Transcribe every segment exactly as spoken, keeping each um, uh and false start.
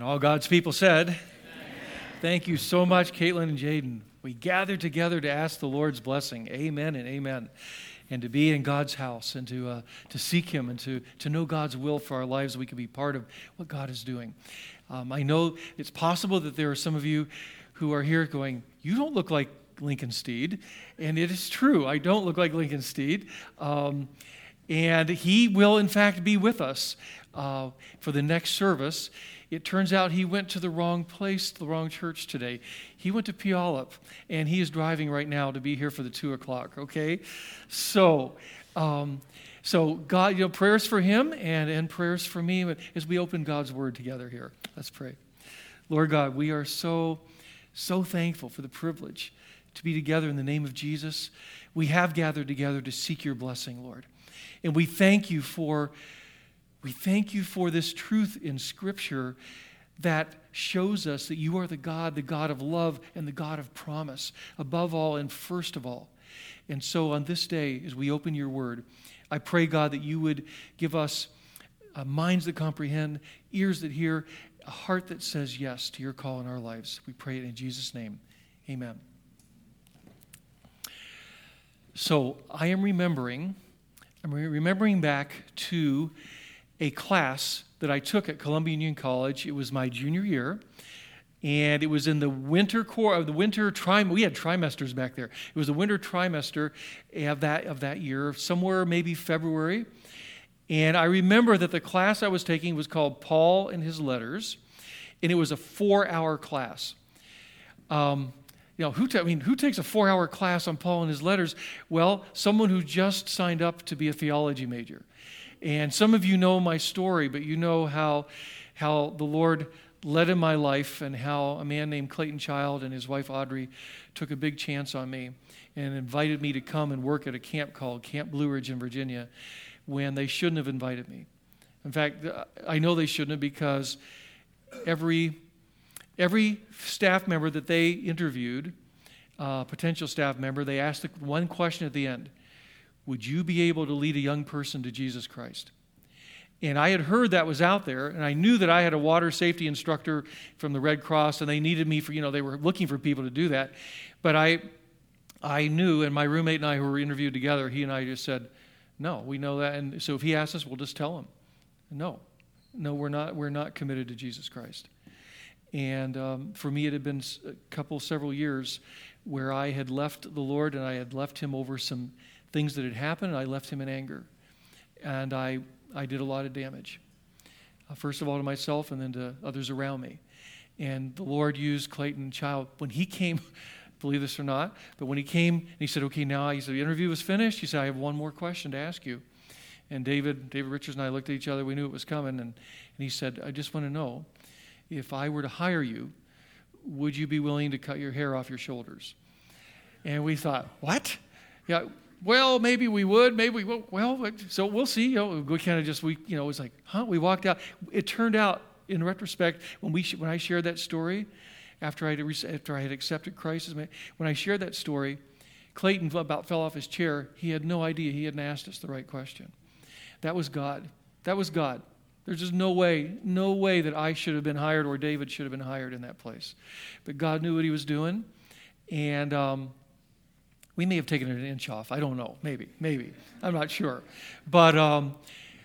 All God's people said, amen. Thank you so much, Caitlin and Jaden. We gathered together to ask the Lord's blessing. Amen and amen. And to be in God's house and to uh, to seek Him and to, to know God's will for our lives, we can be part of what God is doing. Um, I know it's possible that there are some of you who are here going, you don't look like Lincoln Steed. And it is true, I don't look like Lincoln Steed. Um, and he will, in fact, be with us uh, for the next service. It turns out he went to the wrong place, the wrong church today. He went to Puyallup, and he is driving right now to be here for the two o'clock, okay? So, um, so God, you know, prayers for him and, and prayers for me as we open God's Word together here. Let's pray. Lord God, we are so, so thankful for the privilege to be together in the name of Jesus. We have gathered together to seek your blessing, Lord. And we thank you for We thank you for this truth in Scripture that shows us that you are the God, the God of love and the God of promise, above all and first of all. And so on this day, as we open your word, I pray, God, that you would give us uh, minds that comprehend, ears that hear, a heart that says yes to your call in our lives. We pray it in Jesus' name. Amen. So I am remembering, I'm remembering back to a class that I took at Columbia Union College. It was my junior year, and it was in the winter core of the winter trim. We had trimesters back there. It was the winter trimester of that of that year, somewhere maybe February. And I remember that the class I was taking was called Paul and His Letters, and it was a four-hour class. Um, you know, who ta- I mean, who takes a four-hour class on Paul and his letters? Well, someone who just signed up to be a theology major. And some of you know my story, but you know how how the Lord led in my life and how a man named Clayton Child and his wife Audrey took a big chance on me and invited me to come and work at a camp called Camp Blue Ridge in Virginia when they shouldn't have invited me. In fact, I know they shouldn't have, because every every staff member that they interviewed, uh, potential staff member, they asked the one question at the end: would you be able to lead a young person to Jesus Christ? And I had heard that was out there, and I knew that I had a water safety instructor from the Red Cross, and they needed me for, you know, they were looking for people to do that. But I I knew, and my roommate and I who were interviewed together, he and I just said, no, we know that. And so if he asks us, we'll just tell him, no, no, we're not, we're not committed to Jesus Christ. And um, for me, it had been a couple, several years where I had left the Lord, and I had left him over some things that had happened. I left him in anger, and I I did a lot of damage. Uh, first of all to myself, and then to others around me. And the Lord used Clayton Child when he came. Believe this or not, but when he came and he said, "Okay, now," he said, "the interview was finished." He said, "I have one more question to ask you." And David David Richards and I looked at each other. We knew it was coming, and and he said, "I just want to know, if I were to hire you, would you be willing to cut your hair off your shoulders?" And we thought, "What?" Yeah. Well, maybe we would, maybe we won't. Well, so we'll see. You know, we kind of just, we, you know, it was like, huh? We walked out. It turned out, in retrospect, when we when I shared that story, after I had, after I had accepted Christ as my, when I shared that story, Clayton about fell off his chair. He had no idea he hadn't asked us the right question. That was God. That was God. There's just no way, no way that I should have been hired or David should have been hired in that place. But God knew what he was doing, and um, we may have taken it an inch off. I don't know. Maybe. Maybe. I'm not sure. But um,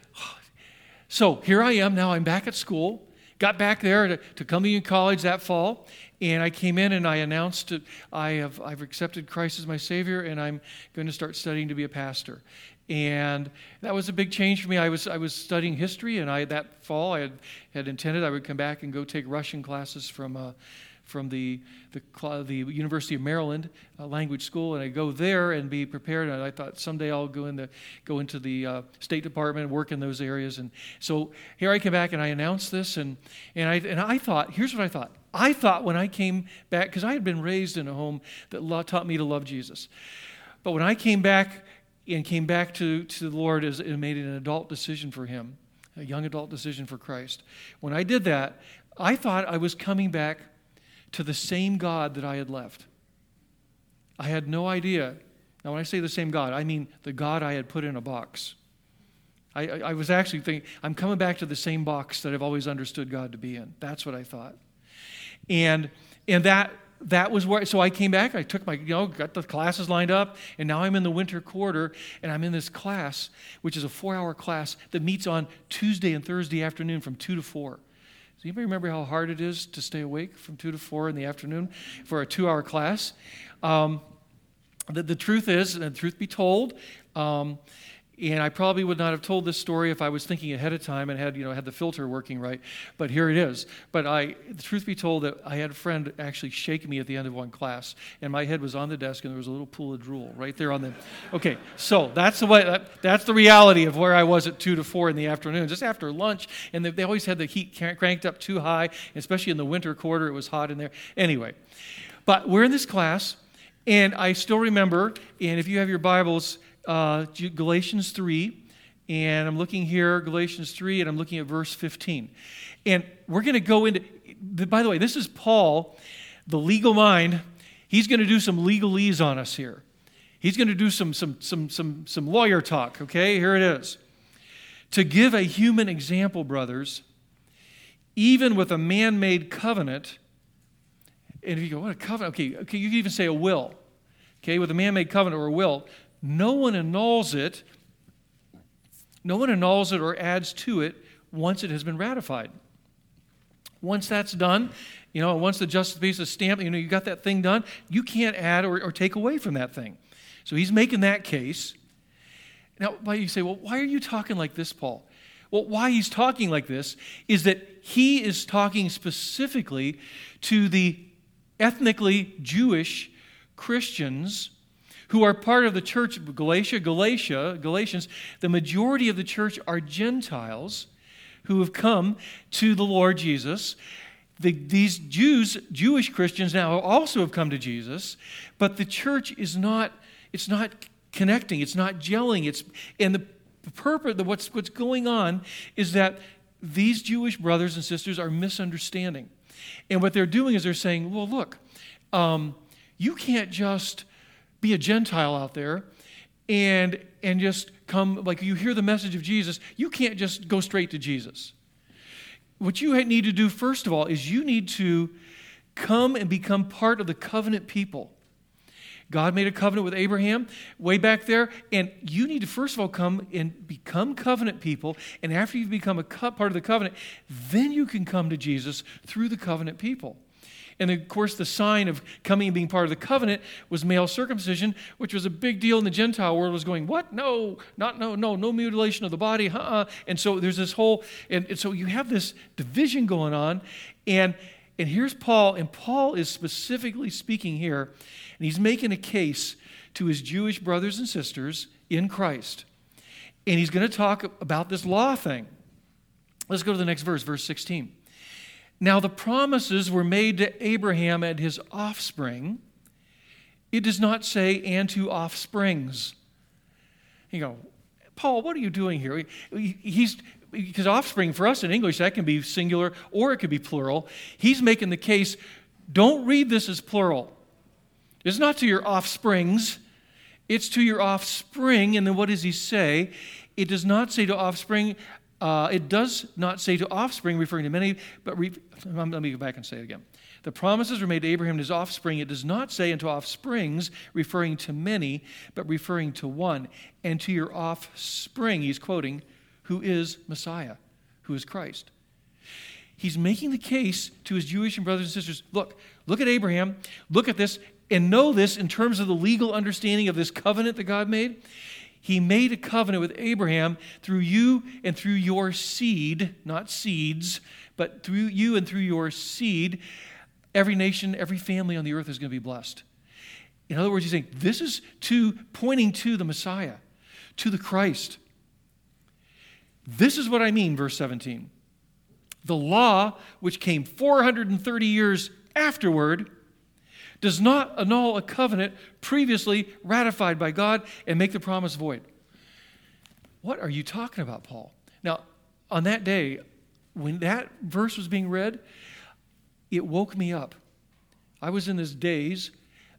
so here I am. Now I'm back at school. Got back there to, to Columbia Union College that fall. And I came in and I announced that I have, I've accepted Christ as my Savior, and I'm going to start studying to be a pastor. And that was a big change for me. I was I was studying history, and I that fall I had, had intended I would come back and go take Russian classes from uh, from the, the the University of Maryland uh, language school, and I go there and be prepared. And I thought someday I'll go in the go into the uh, State Department and work in those areas. And so here I came back and I announced this, and and I and I thought, here's what I thought. I thought when I came back, because I had been raised in a home that lo- taught me to love Jesus, but when I came back and came back to to the Lord as and made an adult decision for Him, a young adult decision for Christ. When I did that, I thought I was coming back to the same God that I had left. I had no idea. Now, when I say the same God, I mean the God I had put in a box. I, I, I was actually thinking, I'm coming back to the same box that I've always understood God to be in. That's what I thought. And and that that was where, so I came back, I took my, you know, got the classes lined up, and now I'm in the winter quarter, and I'm in this class, which is a four-hour class that meets on Tuesday and Thursday afternoon from two to four. Does anybody remember how hard it is to stay awake from two to four in the afternoon for a two-hour class? Um, the, the truth is, and the truth be told, um, and I probably would not have told this story if I was thinking ahead of time and had, you know, had the filter working right. But here it is. But I, the truth be told, that I had a friend actually shake me at the end of one class, and my head was on the desk, and there was a little pool of drool right there on the. Okay, so that's the way. That, that's the reality of where I was at two to four in the afternoon, just after lunch. And they, they always had the heat cranked up too high, especially in the winter quarter. It was hot in there. Anyway, but we're in this class, and I still remember. And if you have your Bibles. Uh, Galatians three, and I'm looking here, Galatians three, and I'm looking at verse fifteen. And we're going to go into, by the way, this is Paul, the legal mind. He's going to do some legalese on us here. He's going to do some, some, some, some, some lawyer talk, okay? Here it is. To give a human example, brothers, even with a man-made covenant, and if you go, what a covenant? Okay, okay, you can even say a will, okay, with a man-made covenant or a will, no one annuls it. No one annuls it or adds to it once it has been ratified. Once that's done, you know, once the justice peace is stamped, you know, you got that thing done, you can't add or, or take away from that thing. So he's making that case. Now, why you say, well, why are you talking like this, Paul? Well, why he's talking like this is that he is talking specifically to the ethnically Jewish Christians who are part of the church of Galatia, Galatia, Galatians. The majority of the church are Gentiles who have come to the Lord Jesus. The, these Jews, Jewish Christians now also have come to Jesus, but the church is not, it's not connecting, it's not gelling. It's, and the purpose of what's, what's going on is that these Jewish brothers and sisters are misunderstanding. And what they're doing is they're saying, well, look, um, you can't just be a Gentile out there and and just come, like you hear the message of Jesus, you can't just go straight to Jesus. What you need to do, first of all, is you need to come and become part of the covenant people. God made a covenant with Abraham way back there, and you need to first of all come and become covenant people, and after you've become a part of the covenant, then you can come to Jesus through the covenant people. And of course, the sign of coming and being part of the covenant was male circumcision, which was a big deal in the Gentile world. Was going, what? No, not no, no, no mutilation of the body. Uh-uh. And so there's this whole, and, and so you have this division going on. And and here's Paul, and Paul is specifically speaking here, and he's making a case to his Jewish brothers and sisters in Christ. And he's going to talk about this law thing. Let's go to the next verse, verse sixteen. Now the promises were made to Abraham and his offspring. It does not say, and to offsprings. You go, Paul, what are you doing here? He's, because offspring for us in English, that can be singular or it could be plural. He's making the case, don't read this as plural. It's not to your offsprings. It's to your offspring. And then what does he say? It does not say to offspring. Uh, it does not say to offspring, referring to many, but re- let me go back and say it again. The promises were made to Abraham and his offspring. It does not say unto offsprings, referring to many, but referring to one. And to your offspring, he's quoting, who is Messiah, who is Christ. He's making the case to his Jewish and brothers and sisters, look, look at Abraham, look at this, and know this in terms of the legal understanding of this covenant that God made. He made a covenant with Abraham through you and through your seed, not seeds, but through you and through your seed, every nation, every family on the earth is going to be blessed. In other words, he's saying this is to pointing to the Messiah, to the Christ. This is what I mean, verse seventeen. The law, which came four hundred thirty years afterward, does not annul a covenant previously ratified by God and make the promise void. What are you talking about, Paul? Now, on that day, when that verse was being read, it woke me up. I was in this daze,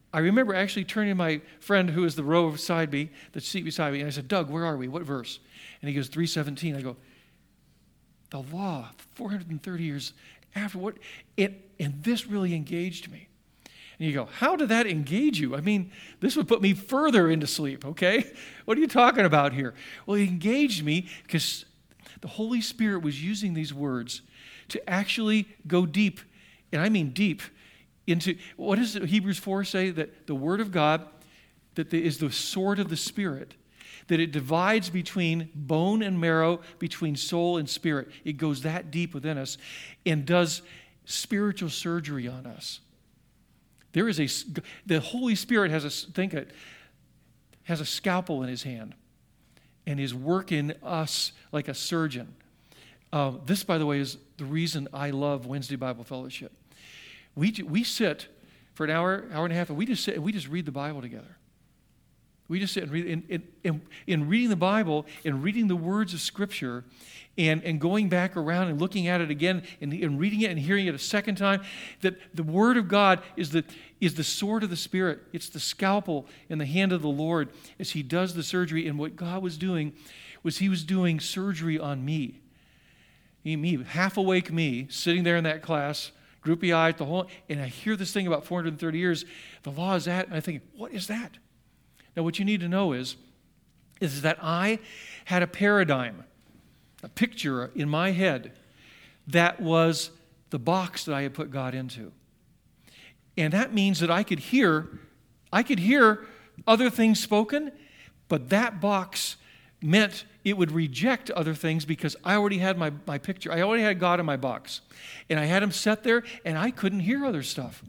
I remember actually turning to my friend who was the row beside me, the seat beside me, and I said, Doug, where are we? What verse? And he goes, three seventeen. I go, the law, four hundred thirty years after what? It, and this really engaged me. And you go, how did that engage you? I mean, this would put me further into sleep, okay? What are you talking about here? Well, it engaged me because the Holy Spirit was using these words to actually go deep, and I mean deep, into, what does Hebrews four say? That the Word of God that the, is the sword of the Spirit, that it divides between bone and marrow, between soul and spirit. It goes that deep within us and does spiritual surgery on us. There is a, the Holy Spirit has a, think it, has a scalpel in his hand and is working us like a surgeon. Uh, this, by the way, is the reason I love Wednesday Bible Fellowship. We, we sit for an hour, hour and a half, and we just sit and we just read the Bible together. We just sit and read, in, in, in, in reading the Bible and reading the words of Scripture and, and going back around and looking at it again and, and reading it and hearing it a second time, that the Word of God is the, is the sword of the Spirit. It's the scalpel in the hand of the Lord as He does the surgery. And what God was doing was He was doing surgery on me. Me, me half awake me, sitting there in that class, droopy eyed, the whole, and I hear this thing about four hundred thirty years. The law is that, and I think, what is that? Now, what you need to know is, is that I had a paradigm, a picture in my head that was the box that I had put God into. And that means that I could hear, I could hear other things spoken, but that box meant it would reject other things because I already had my, my picture. I already had God in my box. And I had Him set there, and I couldn't hear other stuff.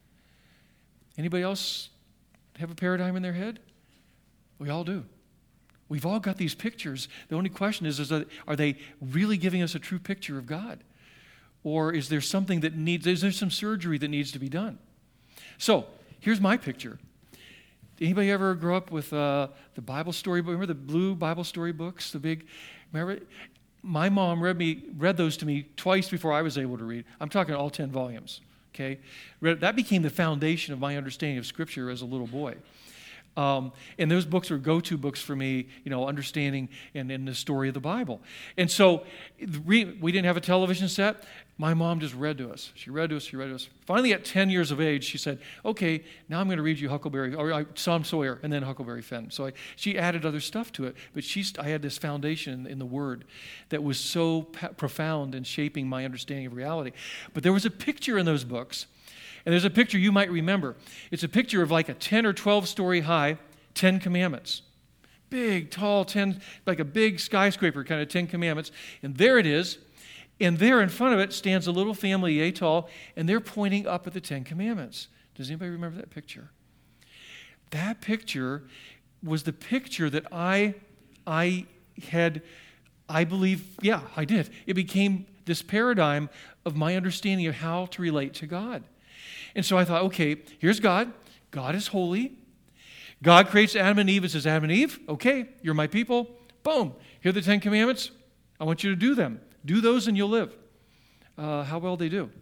Anybody else have a paradigm in their head? We all do. We've all got these pictures. The only question is, is that, are they really giving us a true picture of God? Or is there something that needs, is there some surgery that needs to be done? So, here's my picture. Anybody ever grow up with uh, the Bible story book? Remember the blue Bible story books? The big, remember? My mom read me read those to me twice before I was able to read. I'm talking all ten volumes, okay? That became the foundation of my understanding of Scripture as a little boy. Um, and those books were go-to books for me, you know, understanding and, and the story of the Bible. And so we didn't have a television set. My mom just read to us. She read to us, she read to us. Finally, at ten years of age, she said, okay, now I'm going to read you Huckleberry, or uh, Tom Sawyer, and then Huckleberry Finn. So I, she added other stuff to it, but she's, I had this foundation in the Word that was so pa- profound in shaping my understanding of reality. But there was a picture in those books. And there's a picture you might remember. It's a picture of like a ten or twelve story high Ten Commandments. Big, tall, ten, like a big skyscraper kind of Ten Commandments. And there it is. And there in front of it stands a little family, yay tall, and they're pointing up at the Ten Commandments. Does anybody remember that picture? That picture was the picture that I, I had, I believe, yeah, I did. It became this paradigm of my understanding of how to relate to God. And so I thought, okay, here's God. God is holy. God creates Adam and Eve and says, Adam and Eve, okay, you're my people. Boom. Here are the Ten Commandments. I want you to do them. Do those and you'll live. Uh, how well they do.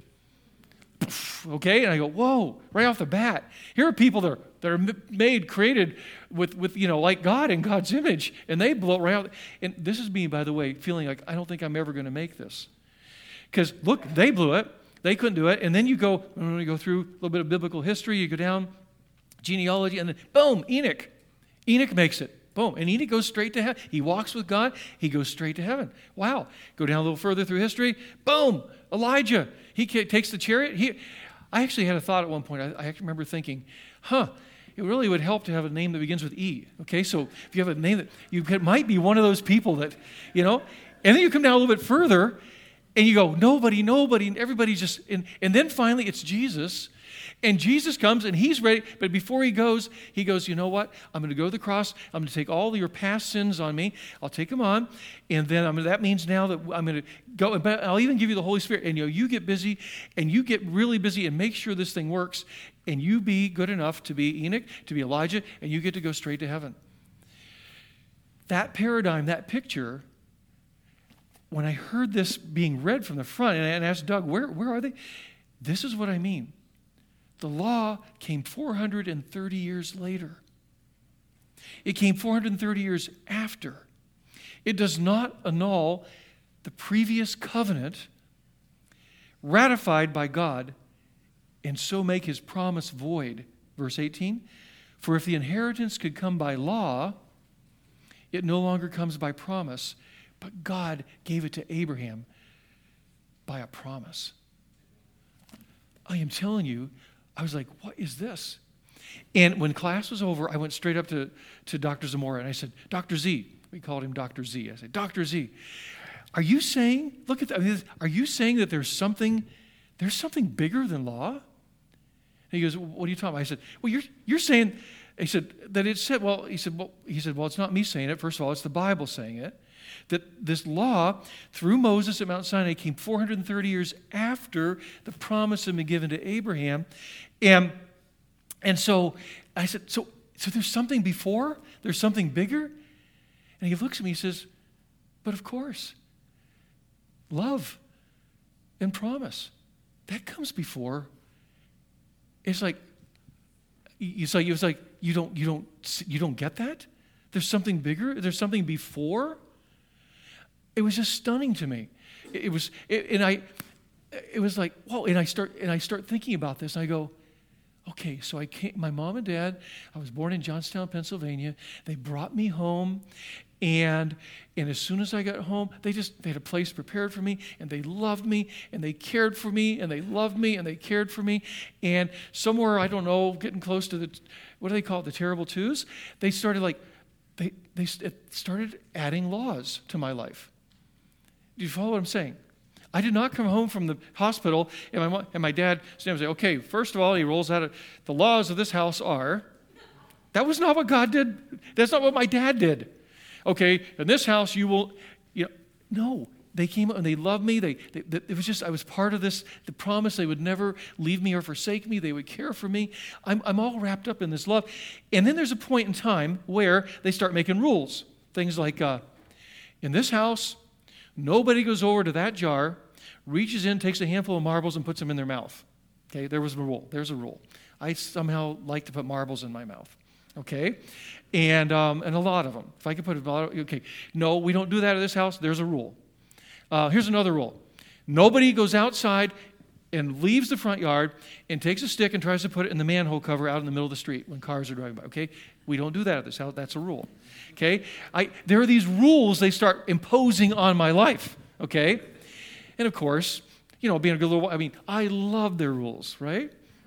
Okay, and I go, whoa, right off the bat. Here are people that are, that are made, created with, with, you know, like God in God's image. And they blow right out. And this is me, by the way, feeling like I don't think I'm ever going to make this. Because, look, they blew it. They couldn't do it. And then you go, when you go through a little bit of biblical history, you go down genealogy, and then boom, Enoch. Enoch makes it. Boom. And Enoch goes straight to heaven. He walks with God. He goes straight to heaven. Wow. Go down a little further through history. Boom. Elijah. He takes the chariot. He, I actually had a thought at one point. I, I actually remember thinking, huh, it really would help to have a name that begins with E. Okay, so if you have a name that, you it might be one of those people that, you know, and then you come down a little bit further, and you go, nobody, nobody, and everybody's just, and, and then finally it's Jesus. And Jesus comes and He's ready, but before He goes, He goes, you know what? I'm going to go to the cross. I'm going to take all of your past sins on me. I'll take them on. And then I'm, that means now that I'm going to go, but I'll even give you the Holy Spirit. And you know, you get busy and you get really busy and make sure this thing works. And you be good enough to be Enoch, to be Elijah, and you get to go straight to heaven. That paradigm, that picture, when I heard this being read from the front, and I asked Doug, where, where are they? This is what I mean. The law came four hundred thirty years later. It came four hundred thirty years after. It does not annul the previous covenant ratified by God and so make his promise void. Verse eighteen, for if the inheritance could come by law, it no longer comes by promise, but God gave it to Abraham by a promise. I am telling you, I was like, what is this? And when class was over, I went straight up to, to Doctor Zamora and I said, Doctor Z, we called him Doctor Z. I said, Doctor Z, are you saying, look at that, I mean, are you saying that there's something, there's something bigger than law? And he goes, what are you talking about? I said, well, you're you're saying, he said, that it said, well, he said, well, he said, well, it's not me saying it. First of all, it's the Bible saying it. That this law, through Moses at Mount Sinai, came four hundred thirty years after the promise had been given to Abraham. And, and so I said, so, so there's something before? There's something bigger? And he looks at me and says, but of course, love and promise, that comes before. It's like, it's like, it was like, you don't, you don't, you don't get that? There's something bigger? There's something before? It was just stunning to me. It, it was, it, and I, it was like, whoa, and I start, and I start thinking about this, and I go, okay, so I came, my mom and dad, I was born in Johnstown, Pennsylvania. They brought me home, and and as soon as I got home, they just, they had a place prepared for me, and they loved me, and they cared for me, and they loved me, and they cared for me. And somewhere, I don't know, getting close to the, what do they call it, the terrible twos, they started like, they, they started adding laws to my life. Do you follow what I'm saying? I did not come home from the hospital, and my, mom, and my dad stands and say, okay, first of all, he rolls out, of, the laws of this house are, that was not what God did. That's not what my dad did. Okay, in this house you will, you know, no. They came up and they loved me. They, they, they, it was just, I was part of this, the promise they would never leave me or forsake me. They would care for me. I'm, I'm all wrapped up in this love. And then there's a point in time where they start making rules. Things like, uh, in this house, nobody goes over to that jar, reaches in, takes a handful of marbles and puts them in their mouth. Okay, there was a rule. There's a rule. I somehow like to put marbles in my mouth. Okay, and um, and a lot of them. If I could put a lot of, okay, no, we don't do that at this house. There's a rule. Uh, here's another rule. Nobody goes outside and leaves the front yard and takes a stick and tries to put it in the manhole cover out in the middle of the street when cars are driving by. Okay, we don't do that at this house. That's a rule. Okay, I there are these rules they start imposing on my life. Okay, and of course, you know, being a good little, I mean, I love their rules, right?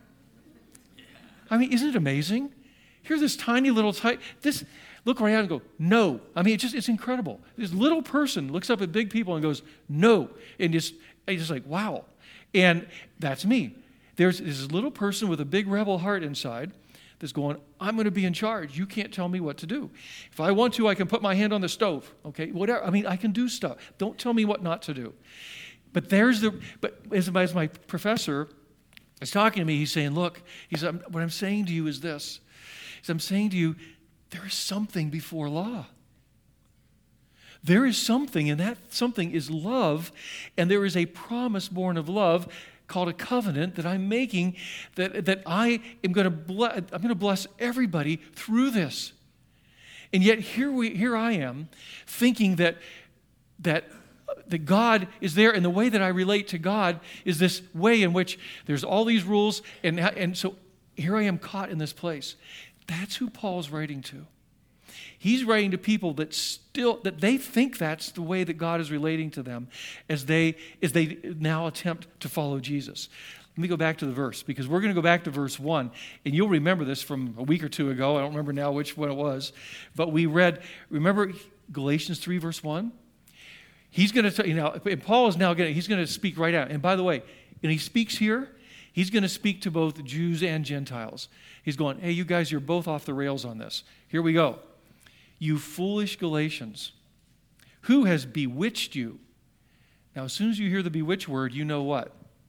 I mean, isn't it amazing? Here's this tiny little tight, this, look right out and go, no. I mean, it's just, it's incredible. This little person looks up at big people and goes, no. And just, it's just like, wow. And that's me. There's this little person with a big rebel heart inside that's going, I'm going to be in charge. You can't tell me what to do. If I want to, I can put my hand on the stove. Okay, whatever. I mean, I can do stuff. Don't tell me what not to do. But there's the, but as, as my professor is talking to me, he's saying, look, he said, what I'm saying to you is this. I'm saying to you, there is something before law. There is something, and that something is love, and there is a promise born of love called a covenant that I'm making, that, that I am going to bless, I'm going to bless everybody through this. And yet here we here I am thinking that that that God is there, and the way that I relate to God is this way in which there's all these rules, and and so here I am caught in this place. That's who Paul's writing to. He's writing to people that still, that they think that's the way that God is relating to them as they, as they now attempt to follow Jesus. Let me go back to the verse, because we're going to go back to verse one, and you'll remember this from a week or two ago. I don't remember now which one it was, but we read, remember Galatians three, verse one? He's going to, you know, and Paul is now going to, he's going to speak right out. And by the way, and he speaks here, he's going to speak to both Jews and Gentiles. He's going, hey, you guys, you're both off the rails on this. Here we go. You foolish Galatians, who has bewitched you? Now, as soon as you hear the bewitched word, you know what?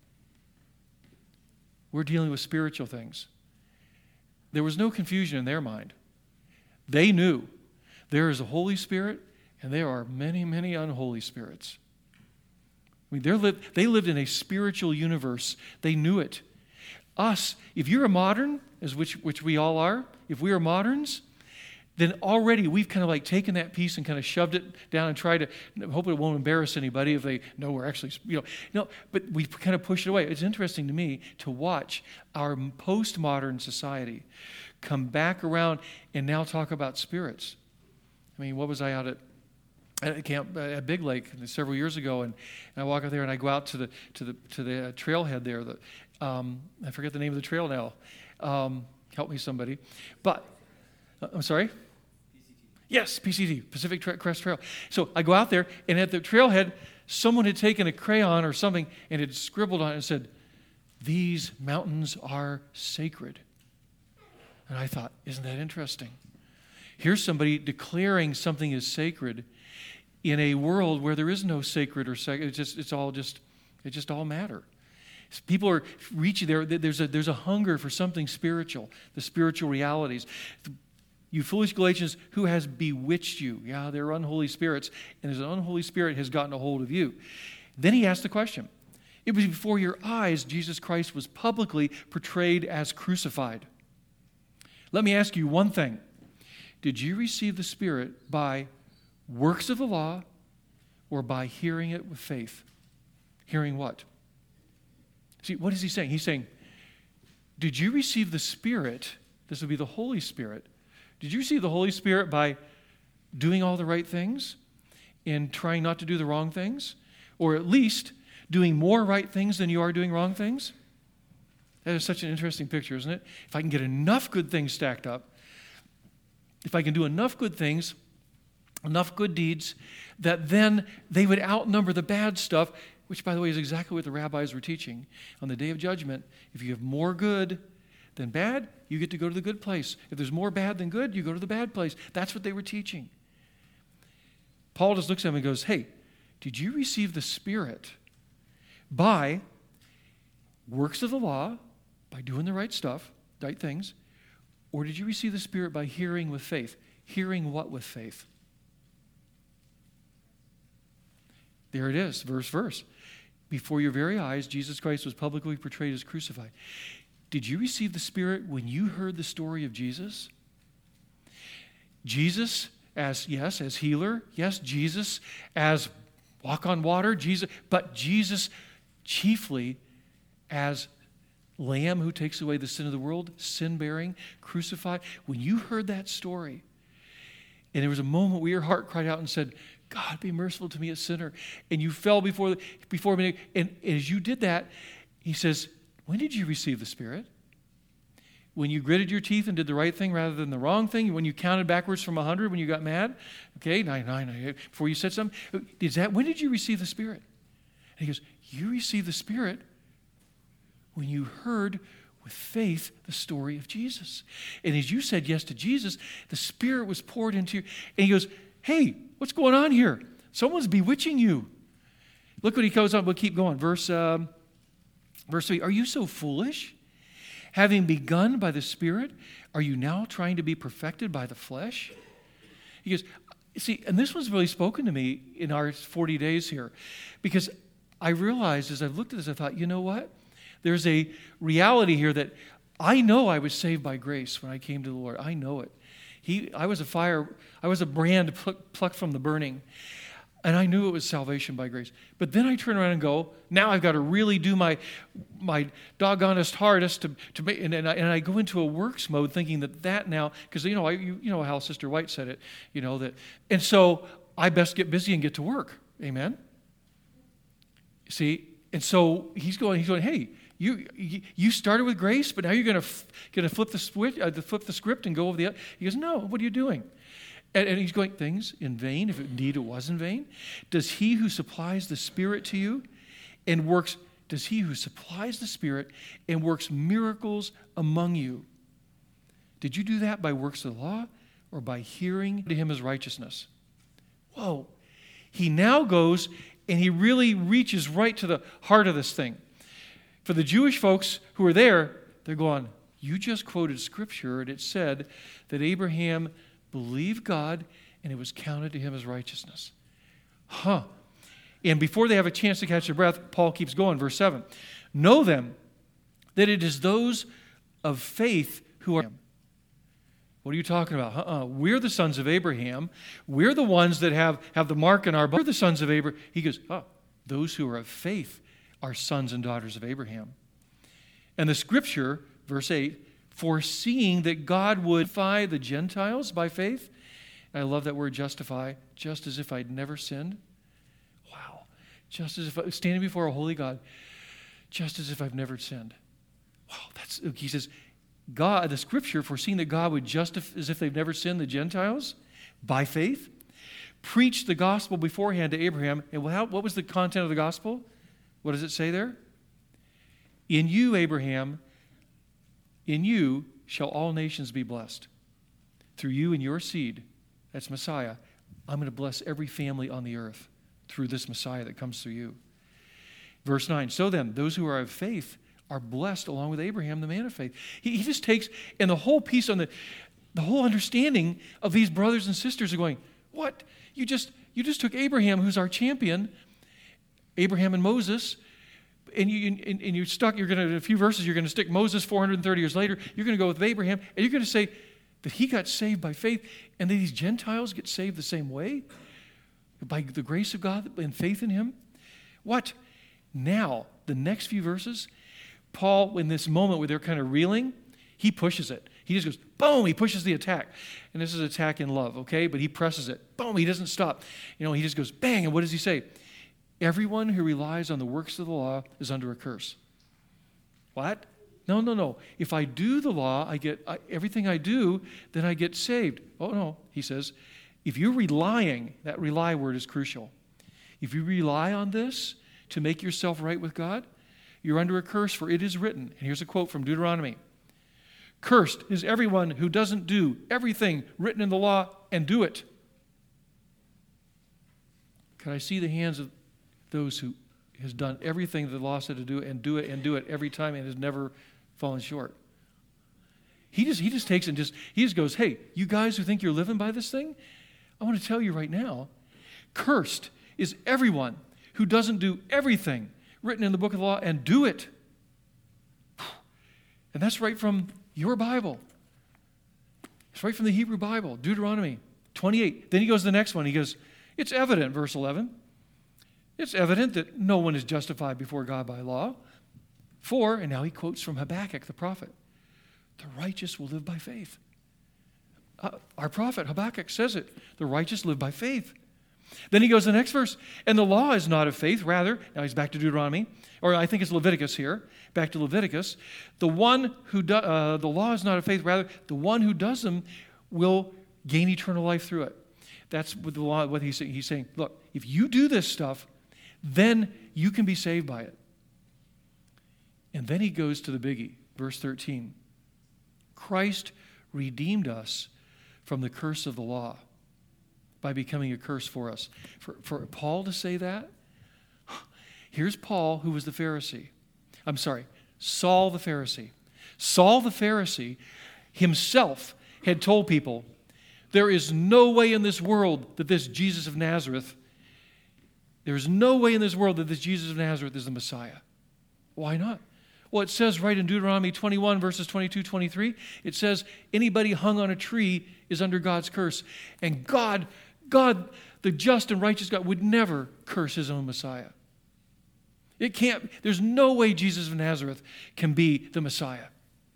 We're dealing with spiritual things. There was no confusion in their mind. They knew there is a Holy Spirit, and there are many, many unholy spirits. I mean, they lived, they lived in a spiritual universe. They knew it. us, if you're a modern, as which, which we all are, if we are moderns, then already we've kind of like taken that piece and kind of shoved it down and tried to, hope it won't embarrass anybody if they know we're actually, you know, no, but we kind of push it away. It's interesting to me to watch our postmodern society come back around and now talk about spirits. I mean, what was I out at? At camp at Big Lake several years ago, and, and I walk out there and I go out to the to the to the uh, trailhead there. The, um, I forget the name of the trail now. Um, help me, somebody. But uh, I'm sorry. P C T. Yes, P C T, Pacific Tra- Crest Trail. So I go out there, and at the trailhead, someone had taken a crayon or something and had scribbled on it and said, "These mountains are sacred." And I thought, isn't that interesting? Here's somebody declaring something is sacred in a world where there is no sacred or sacred. It's just, it's all just, it just all matter. People are reaching there. There's a there's a hunger for something spiritual, the spiritual realities. You foolish Galatians, who has bewitched you? Yeah, they're unholy spirits, and as an unholy spirit has gotten a hold of you. Then he asked the question. It was before your eyes Jesus Christ was publicly portrayed as crucified. Let me ask you one thing. Did you receive the Spirit by works of the law or by hearing it with faith? Hearing what? See, what is he saying? He's saying, did you receive the Spirit? This would be the Holy Spirit. Did you receive the Holy Spirit by doing all the right things and trying not to do the wrong things? Or at least doing more right things than you are doing wrong things? That is such an interesting picture, isn't it? If I can get enough good things stacked up, if I can do enough good things, enough good deeds, that then they would outnumber the bad stuff, which, by the way, is exactly what the rabbis were teaching. On the day of judgment, if you have more good than bad, you get to go to the good place. If there's more bad than good, you go to the bad place. That's what they were teaching. Paul just looks at him and goes, hey, did you receive the Spirit by works of the law, by doing the right stuff, right things, or did you receive the Spirit by hearing with faith? Hearing what with faith? There it is, verse, verse. Before your very eyes, Jesus Christ was publicly portrayed as crucified. Did you receive the Spirit when you heard the story of Jesus? Jesus as, yes, as healer. Yes, Jesus as walk on water. Jesus, but Jesus chiefly as Lamb who takes away the sin of the world, sin-bearing, crucified. When you heard that story, and there was a moment where your heart cried out and said, God, be merciful to me, a sinner. And you fell before, before me. And as you did that, he says, when did you receive the Spirit? When you gritted your teeth and did the right thing rather than the wrong thing? When you counted backwards from one hundred when you got mad? Okay, nine, nine, nine, before you said something? Is that, when did you receive the Spirit? And he goes, you received the Spirit when you heard with faith the story of Jesus. And as you said yes to Jesus, the Spirit was poured into you. And he goes, hey, what's going on here? Someone's bewitching you. Look what he goes on. We'll keep going. Verse, um, verse three. Are you so foolish? Having begun by the Spirit, are you now trying to be perfected by the flesh? He goes, see, and this was really spoken to me in our forty days here. Because I realized as I looked at this, I thought, you know what? There's a reality here that I know I was saved by grace when I came to the Lord. I know it. He, I was a fire, I was a brand pluck, plucked from the burning. And I knew it was salvation by grace. But then I turn around and go, now I've got to really do my my doggonest hardest to, to make, and, and, I, and I go into a works mode thinking that that now, because you know, I, you, you know how Sister White said it, you know, that, and so I best get busy and get to work. Amen? See, and so he's going, he's going, hey, You you started with grace, but now you're going to going to flip the switch, uh, flip the script and go over the other. He goes, no, what are you doing? And, and he's going, things in vain, if indeed it was in vain. Does he who supplies the Spirit to you and works, does he who supplies the Spirit and works miracles among you? Did you do that by works of the law or by hearing to him as righteousness? Whoa. He now goes and he really reaches right to the heart of this thing. For the Jewish folks who are there, they're going, you just quoted Scripture, and it said that Abraham believed God, and it was counted to him as righteousness. Huh. And before they have a chance to catch their breath, Paul keeps going, verse seven. Know then that it is those of faith who are. What are you talking about? Uh-uh. We're the sons of Abraham. We're the ones that have, have the mark in our bones. We're the sons of Abraham. He goes, oh, those who are of faith are sons and daughters of Abraham. And the scripture, verse eight, foreseeing that God would justify the Gentiles by faith. And I love that word justify, just as if I'd never sinned. Wow. Just as if I was standing before a holy God, just as if I've never sinned. Wow. That's, he says, God, the scripture foreseeing that God would justify, as if they've never sinned, the Gentiles by faith, preached the gospel beforehand to Abraham. And what was the content of the gospel? What does it say there? In you, Abraham, in you shall all nations be blessed. Through you and your seed, that's Messiah, I'm going to bless every family on the earth through this Messiah that comes through you. Verse nine, so then, those who are of faith are blessed along with Abraham, the man of faith. He, he just takes, and the whole piece on the, the whole understanding of these brothers and sisters are going, what? You just, you just took Abraham, who's our champion, Abraham and Moses, and, you, and, and you're stuck, you're going to, in a few verses, you're going to stick Moses four hundred thirty years later, you're going to go with Abraham, and you're going to say that he got saved by faith, and that these Gentiles get saved the same way? By the grace of God and faith in him? What? Now, the next few verses, Paul, in this moment where they're kind of reeling, he pushes it. He just goes, boom, he pushes the attack. And this is attack in love, okay? But he presses it. Boom, he doesn't stop. You know, he just goes, bang, and what does he say? Everyone who relies on the works of the law is under a curse. What? No, no, no. If I do the law, I get I, everything I do, then I get saved. Oh, no, he says, if you're relying, that rely word is crucial. If you rely on this to make yourself right with God, you're under a curse, for it is written. And here's a quote from Deuteronomy. Cursed is everyone who doesn't do everything written in the law and do it. Can I see the hands of those who has done everything the law said to do and do it and do it every time and has never fallen short? He just, he just takes and just, he just goes, hey, you guys who think you're living by this thing, I want to tell you right now, cursed is everyone who doesn't do everything written in the book of the law and do it. And that's right from your Bible. It's right from the Hebrew Bible, Deuteronomy twenty-eight. Then he goes to the next one. He goes, it's evident, verse eleven. It's evident that no one is justified before God by law. For, and now he quotes from Habakkuk the prophet, the righteous will live by faith. Uh, our prophet Habakkuk says it. The righteous live by faith. Then he goes to the next verse, and the law is not of faith, rather, now he's back to Deuteronomy, or I think it's Leviticus here, back to Leviticus. The one who, do, uh, the law is not of faith, rather, the one who does them will gain eternal life through it. That's what the law, what he's saying. He's saying, look, if you do this stuff, then you can be saved by it. And then he goes to the biggie, verse thirteen. Christ redeemed us from the curse of the law by becoming a curse for us. For, for Paul to say that, here's Paul, who was the Pharisee. I'm sorry, Saul the Pharisee. Saul the Pharisee himself had told people, there is no way in this world that this Jesus of Nazareth, there is no way in this world that this Jesus of Nazareth is the Messiah. Why not? Well, it says right in Deuteronomy twenty-one, verses twenty-two, twenty-three, it says, anybody hung on a tree is under God's curse. And God, God, the just and righteous God, would never curse his own Messiah. It can't, there's no way Jesus of Nazareth can be the Messiah.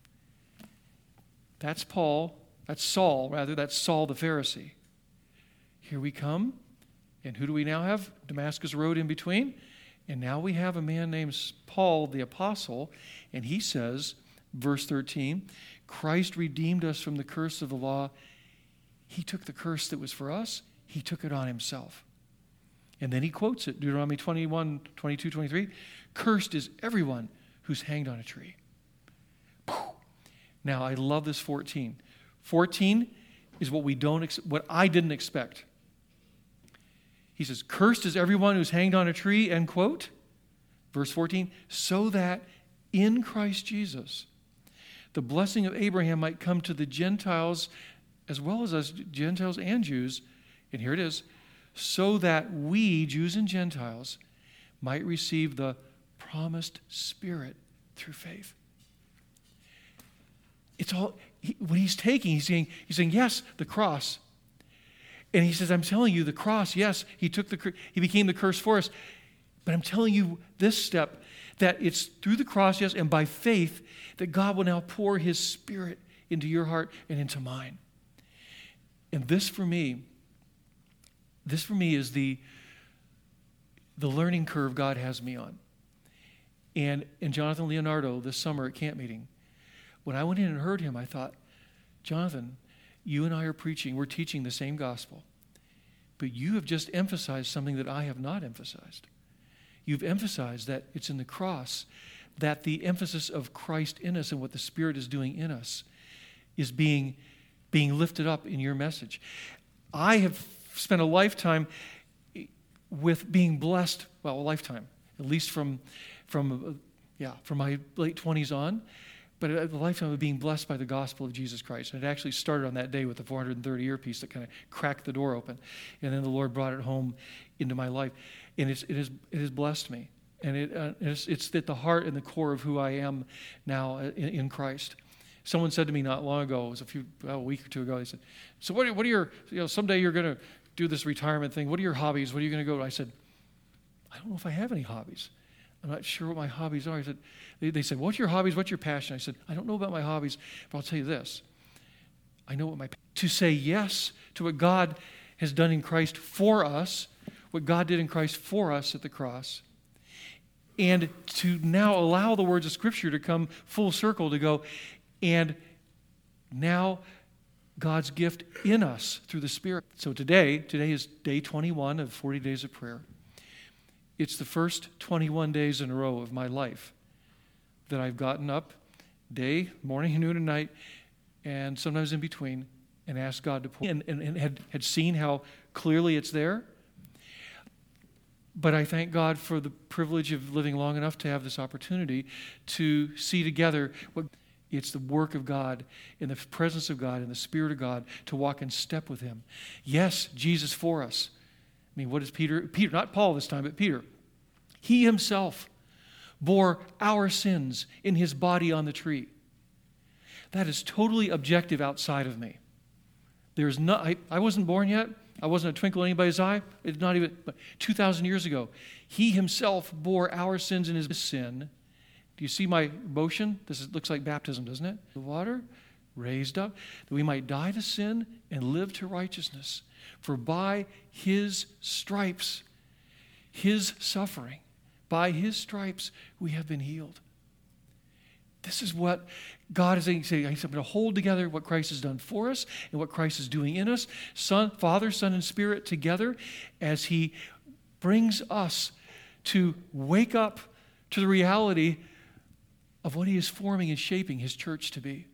That's Paul, that's Saul, rather, that's Saul the Pharisee. Here we come, and who do we now have? Damascus Road in between. And now we have a man named Paul the Apostle, and he says, verse thirteen, Christ redeemed us from the curse of the law. He took the curse that was for us, he took it on himself. And then he quotes it, Deuteronomy twenty-one, twenty-two, twenty-three, cursed is everyone who's hanged on a tree. Now, I love this fourteen. fourteen is what we don't, ex- what I didn't expect. He says, cursed is everyone who's hanged on a tree, end quote. Verse fourteen, so that in Christ Jesus, the blessing of Abraham might come to the Gentiles as well as us, Gentiles and Jews. And here it is, so that we, Jews and Gentiles, might receive the promised Spirit through faith. it's all, he, what he's taking, he's saying, he's saying, yes, the cross. And he says, I'm telling you, the cross, yes, he took the, he became the curse for us. But I'm telling you this step, that it's through the cross, yes, and by faith, that God will now pour his Spirit into your heart and into mine. And this for me, this for me is the, the learning curve God has me on. And, and Jonathan Leonardo this summer at camp meeting, when I went in and heard him, I thought, Jonathan, you and I are preaching, we're teaching the same gospel, but you have just emphasized something that I have not emphasized. You've emphasized that it's in the cross, that the emphasis of Christ in us and what the Spirit is doing in us is being, being lifted up in your message. I have spent a lifetime with being blessed, well, a lifetime, at least from, from yeah, from my late twenties on, but a lifetime of being blessed by the gospel of Jesus Christ. And it actually started on that day with the four hundred thirty earpiece that kind of cracked the door open. And then the Lord brought it home into my life. And it's, it, is, it has blessed me. And it, uh, it's, it's at the heart and the core of who I am now in, in Christ. Someone said to me not long ago, it was a few well, a week or two ago, they said, so what are, what are your, you know, someday you're going to do this retirement thing. What are your hobbies? What are you going to go to? I said, I don't know if I have any hobbies. I'm not sure what my hobbies are. I said, they, they said, what's your hobbies? What's your passion? I said, I don't know about my hobbies, but I'll tell you this. I know what my, to say yes to what God has done in Christ for us, what God did in Christ for us at the cross, and to now allow the words of Scripture to come full circle to go, and now God's gift in us through the Spirit. So today, today is day twenty-one of forty days of prayer. It's the first twenty-one days in a row of my life that I've gotten up day, morning, noon, and night, and sometimes in between, and asked God to pour, and, and, and had, had seen how clearly it's there. But I thank God for the privilege of living long enough to have this opportunity to see together what it's the work of God, in the presence of God, in the Spirit of God, to walk in step with Him. Yes, Jesus for us. I mean, what is Peter? Peter, not Paul this time, but Peter. He himself bore our sins in his body on the tree. That is totally objective outside of me. There's not, I, I wasn't born yet. I wasn't a twinkle in anybody's eye. It's not even two thousand years ago. He himself bore our sins in his sin. Do you see my motion? This is, looks like baptism, doesn't it? The water raised up, that we might die to sin and live to righteousness. For by his stripes, his suffering, by his stripes, we have been healed. This is what God is saying. He's going to hold together what Christ has done for us and what Christ is doing in us, Son, Father, Son, and Spirit together, as he brings us to wake up to the reality of what he is forming and shaping his church to be.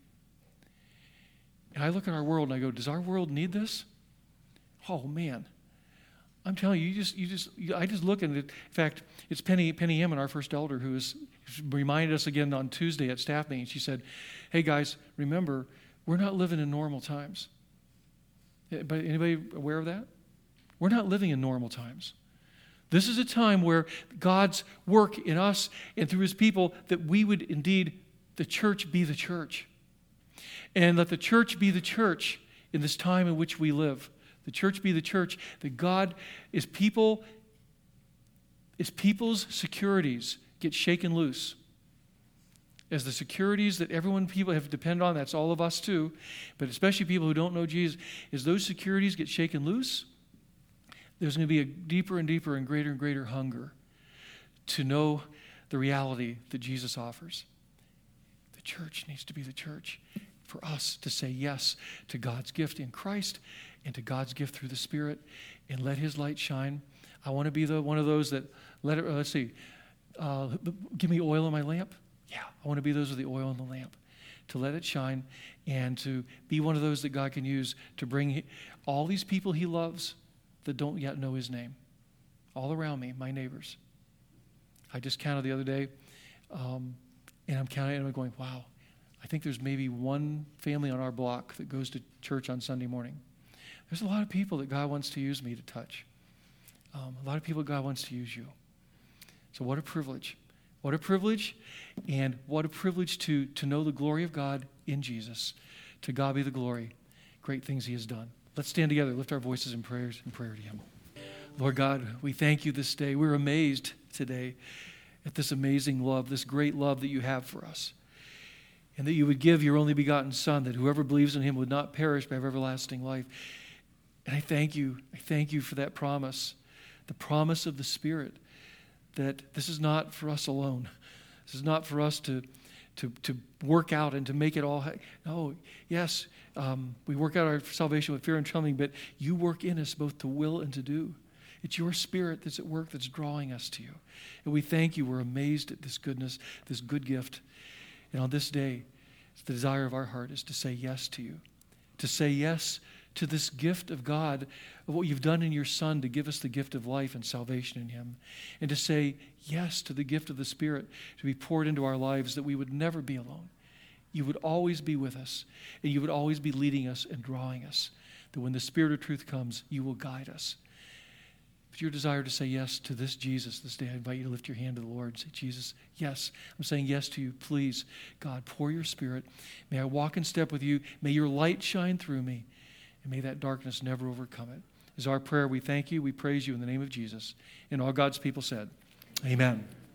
And I look at our world and I go, does our world need this? Oh, man. I'm telling you, you just, you just, you, I just look at it. In fact, it's Penny, Penny Emin, our first elder, who has reminded us again on Tuesday at staff meeting. She said, hey guys, remember, we're not living in normal times. But anybody aware of that? We're not living in normal times. This is a time where God's work in us and through his people, that we would indeed, the church be the church. And let the church be the church in this time in which we live. The church be the church, that God is people, is people's securities get shaken loose. As the securities that everyone, people have depended on, that's all of us too, but especially people who don't know Jesus, as those securities get shaken loose, there's going to be a deeper and deeper and greater and greater hunger to know the reality that Jesus offers. The church needs to be the church for us to say yes to God's gift in Christ and to God's gift through the Spirit, and let his light shine. I want to be the one of those that, let it, let's see, uh, give me oil in my lamp. Yeah, I want to be those with the oil in the lamp, to let it shine and to be one of those that God can use to bring all these people he loves that don't yet know his name, all around me, my neighbors. I just counted the other day, um, and I'm counting and I'm going, wow, I think there's maybe one family on our block that goes to church on Sunday morning. There's a lot of people that God wants to use me to touch. Um, a lot of people God wants to use you. So what a privilege. What a privilege, and what a privilege to, to know the glory of God in Jesus. To God be the glory. Great things he has done. Let's stand together, lift our voices in prayers in prayer to him. Lord God, we thank you this day. We're amazed today at this amazing love, this great love that you have for us. And that you would give your only begotten Son, that whoever believes in him would not perish but have everlasting life. And I thank you. I thank you for that promise, the promise of the Spirit, that this is not for us alone. This is not for us to, to, to work out and to make it all. Ha- no, yes, um, we work out our salvation with fear and trembling, but you work in us both to will and to do. It's your Spirit that's at work that's drawing us to you. And we thank you. We're amazed at this goodness, this good gift. And on this day, the desire of our heart is to say yes to you, to say yes to this gift of God, of what you've done in your Son to give us the gift of life and salvation in him, and to say yes to the gift of the Spirit to be poured into our lives, that we would never be alone. You would always be with us, and you would always be leading us and drawing us, that when the Spirit of truth comes, you will guide us. If your desire to say yes to this Jesus this day, I invite you to lift your hand to the Lord and say, Jesus, yes, I'm saying yes to you. Please, God, pour your Spirit. May I walk in step with you. May your light shine through me. And may that darkness never overcome it. Is our prayer. We thank you. We praise you in the name of Jesus. And all God's people said, amen.